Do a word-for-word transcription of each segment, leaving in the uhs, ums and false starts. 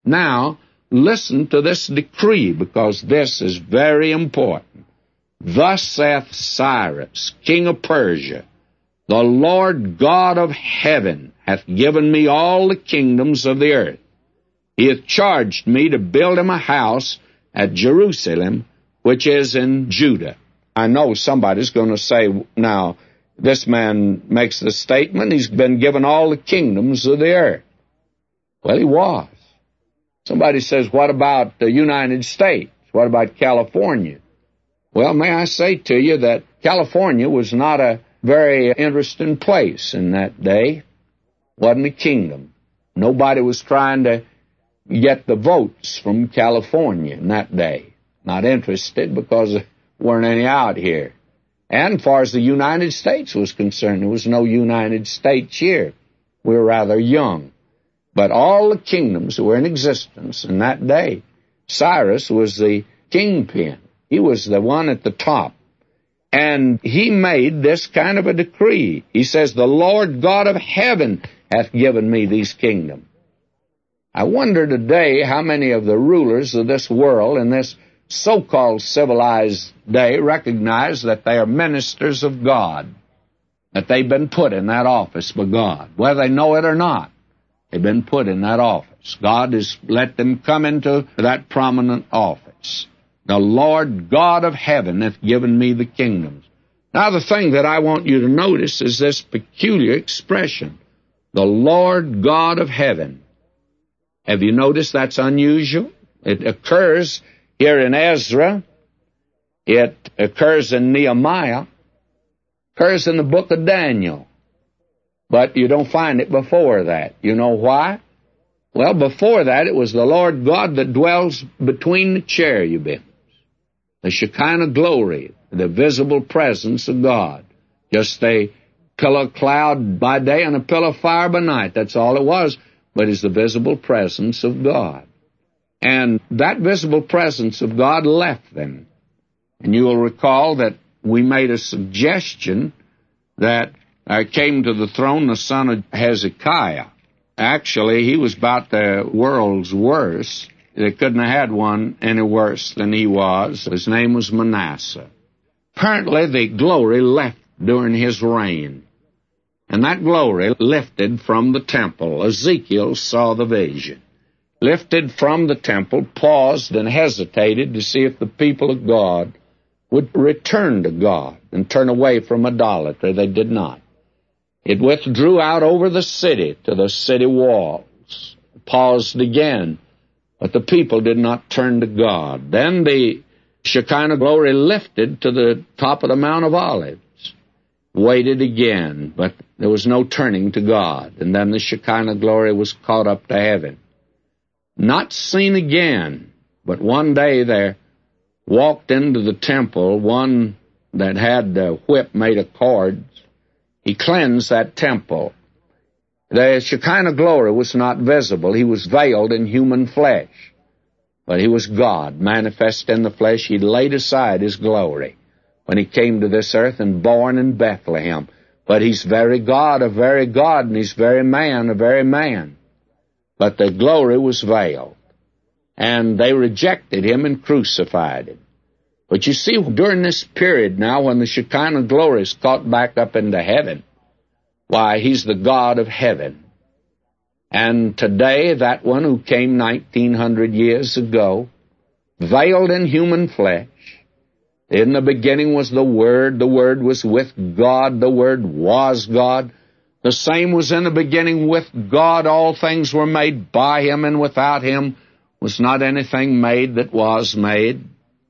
Now, listen to this decree, because this is very important. Thus saith Cyrus, king of Persia, the Lord God of heaven hath given me all the kingdoms of the earth. He hath charged me to build him a house at Jerusalem, which is in Judah. I know somebody's going to say, now, this man makes the statement, he's been given all the kingdoms of the earth. Well, he was. Somebody says, what about the United States? What about California? Well, may I say to you that California was not a very interesting place in that day. Wasn't a kingdom. Nobody was trying to get the votes from California in that day. Not interested, because there weren't any out here. And as far as the United States was concerned, there was no United States here. We were rather young. But all the kingdoms that were in existence in that day, Cyrus was the kingpin. He was the one at the top. And he made this kind of a decree. He says, the Lord God of heaven hath given me these kingdoms. I wonder today how many of the rulers of this world in this so-called civilized day recognize that they are ministers of God, that they've been put in that office by God, whether they know it or not. They've been put in that office. God has let them come into that prominent office. The Lord God of heaven hath given me the kingdoms. Now, the thing that I want you to notice is this peculiar expression, the Lord God of heaven. Have you noticed that's unusual? It occurs here in Ezra. It occurs in Nehemiah. Occurs in the book of Daniel. But you don't find it before that. You know why? Well, before that, it was the Lord God that dwells between the cherubims. The Shekinah glory, the visible presence of God. Just a pillar of cloud by day and a pillar of fire by night. That's all it was. But it's the visible presence of God. And that visible presence of God left them. And you will recall that we made a suggestion that there came to the throne the son of Hezekiah. Actually, he was about the world's worst. They couldn't have had one any worse than he was. His name was Manasseh. Apparently, the glory left during his reign. And that glory lifted from the temple. Ezekiel saw the vision. Lifted from the temple, paused and hesitated to see if the people of God would return to God and turn away from idolatry. They did not. It withdrew out over the city to the city walls. Paused again, but the people did not turn to God. Then the Shekinah glory lifted to the top of the Mount of Olives. Waited again, but there was no turning to God. And then the Shekinah glory was caught up to heaven. Not seen again, but one day there walked into the temple one that had a whip made of cords. He cleansed that temple. The Shekinah glory was not visible. He was veiled in human flesh. But he was God, manifest in the flesh. He laid aside his glory when he came to this earth and born in Bethlehem. But he's very God, a very God, and he's very man, a very man. But the glory was veiled. And they rejected him and crucified him. But you see, during this period now, when the Shekinah glory is caught back up into heaven, why, he's the God of heaven. And today, that one who came nineteen hundred years ago, veiled in human flesh, in the beginning was the Word, the Word was with God, the Word was God. The same was in the beginning with God. All things were made by him, and without him was not anything made that was made.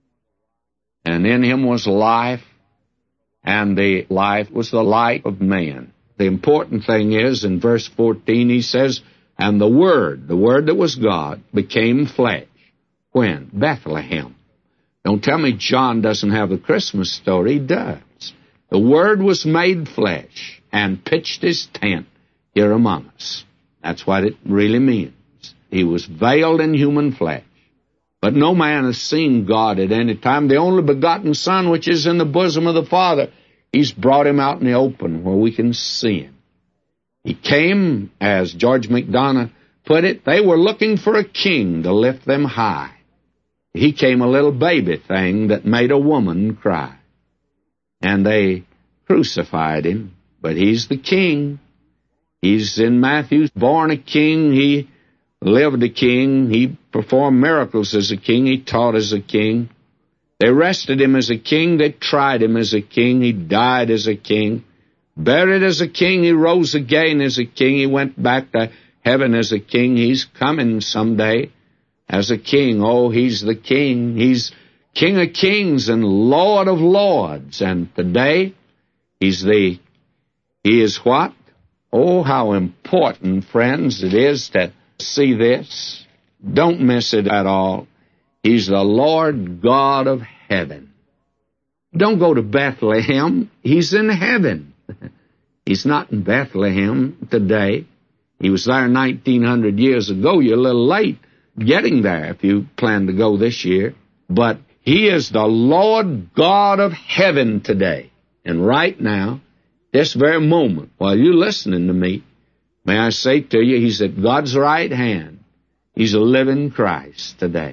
And in him was life, and the life was the light of man. The important thing is, in verse fourteen, he says, and the Word, the Word that was God, became flesh. When? Bethlehem. Don't tell me John doesn't have the Christmas story. He does. The Word was made flesh and pitched his tent here among us. That's what it really means. He was veiled in human flesh. But no man has seen God at any time. The only begotten Son, which is in the bosom of the Father, he's brought him out in the open where we can see him. He came, as George MacDonough put it, they were looking for a king to lift them high. He came a little baby thing that made a woman cry. And they crucified him, but he's the king. He's in Matthew, born a king. He lived a king. He performed miracles as a king. He taught as a king. They arrested him as a king. They tried him as a king. He died as a king. Buried as a king. He rose again as a king. He went back to heaven as a king. He's coming someday as a king. Oh, he's the king. He's King of kings and Lord of lords. And today, he's the, he is what? Oh, how important, friends, it is to see this. Don't miss it at all. He's the Lord God of heaven. Don't go to Bethlehem. He's in heaven. He's not in Bethlehem today. He was there nineteen hundred years ago. You're a little late getting there if you plan to go this year. But he is the Lord God of heaven today. And right now, this very moment, while you're listening to me, may I say to you, he's at God's right hand. He's a living Christ today.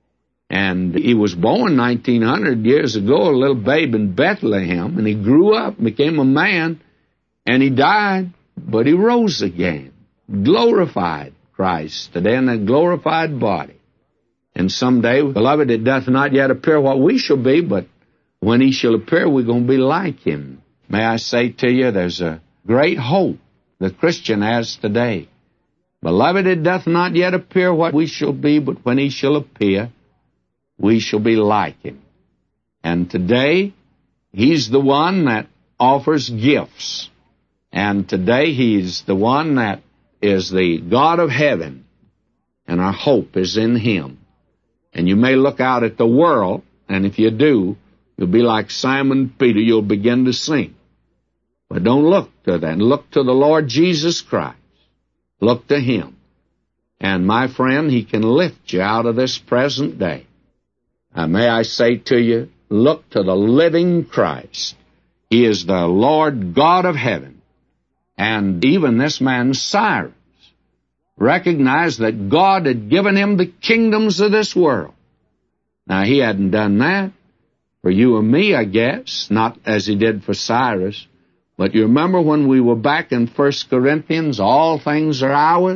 And he was born nineteen hundred years ago, a little babe in Bethlehem, and he grew up, became a man, and he died, but he rose again. Glorified Christ today in a glorified body. And someday, beloved, it doth not yet appear what we shall be, but when he shall appear, we're going to be like him. May I say to you, there's a great hope the Christian has today. Beloved, it doth not yet appear what we shall be, but when he shall appear, we shall be like him. And today, he's the one that offers gifts. And today, he's the one that is the God of heaven. And our hope is in him. And you may look out at the world, and if you do, you'll be like Simon Peter. You'll begin to sink. But don't look to that. Look to the Lord Jesus Christ. Look to him. And my friend, he can lift you out of this present day. Now, may I say to you, look to the living Christ. He is the Lord God of heaven. And even this man Cyrus recognized that God had given him the kingdoms of this world. Now, he hadn't done that for you and me, I guess, not as he did for Cyrus. But you remember when we were back in First Corinthians, all things are ours?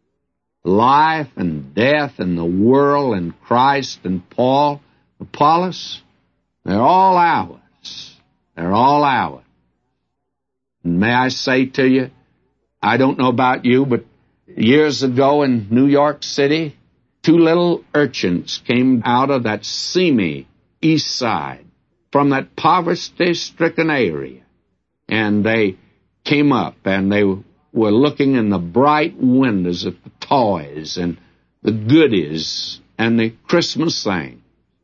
Life and death and the world and Christ and Paul, Apollos, they're all ours. They're all ours. And may I say to you, I don't know about you, but years ago in New York City, two little urchins came out of that seamy east side from that poverty-stricken area. And they came up and they were looking in the bright windows at the toys and the goodies and the Christmas thing.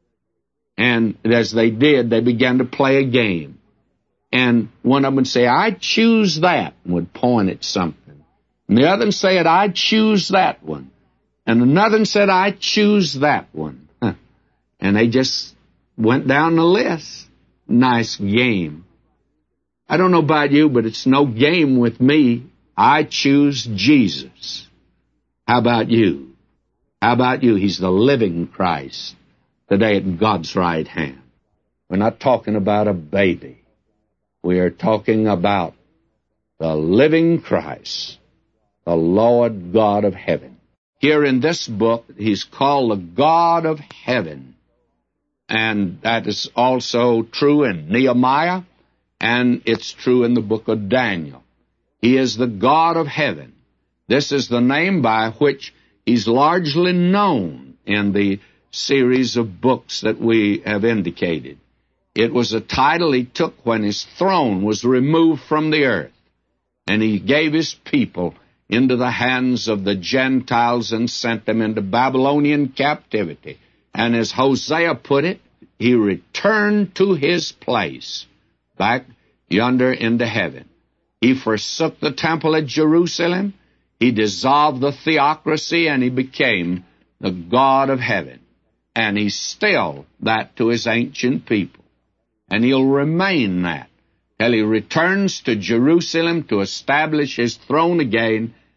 And as they did, they began to play a game. And one of them would say, I choose that, and would point at something. And the other one said, I choose that one. And another one said, I choose that one. Huh. And they just went down the list. Nice game. I don't know about you, but it's no game with me. I choose Jesus. How about you? How about you? He's the living Christ today at God's right hand. We're not talking about a baby. We are talking about the living Christ, the Lord God of heaven. Here in this book, he's called the God of heaven. And that is also true in Nehemiah, and it's true in the book of Daniel. He is the God of heaven. This is the name by which he's largely known in the series of books that we have indicated. It was a title he took when his throne was removed from the earth, and he gave his people into the hands of the Gentiles and sent them into Babylonian captivity. And as Hosea put it, he returned to his place, back yonder into heaven. He forsook the temple at Jerusalem, he dissolved the theocracy, and he became the God of heaven. And he's still that to his ancient people. And he'll remain that till he returns to Jerusalem to establish his throne again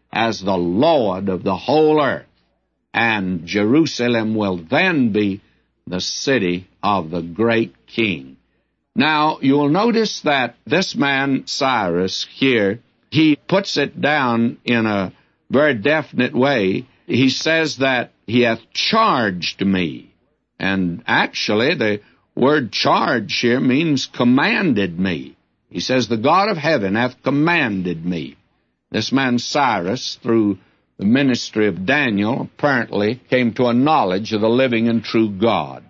as the Lord of the whole earth. And Jerusalem will then be the city of the great king. Now, you will notice that this man, Cyrus, here, he puts it down in a very definite way. He says that he hath charged me. And actually, the word charge here means commanded me. He says, the God of heaven hath commanded me. This man Cyrus, through the ministry of Daniel, apparently came to a knowledge of the living and true God.